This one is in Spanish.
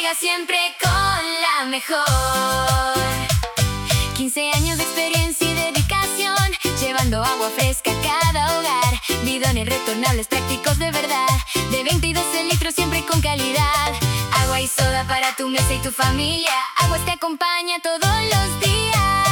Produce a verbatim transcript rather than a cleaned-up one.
llega siempre con la mejor. quince años de experiencia y dedicación, llevando agua fresca a cada hogar. Bidones retornables prácticos de verdad, de veinte y doce litros siempre con calidad. Agua y soda para tu mesa y tu familia, Aguas te acompaña todos los días.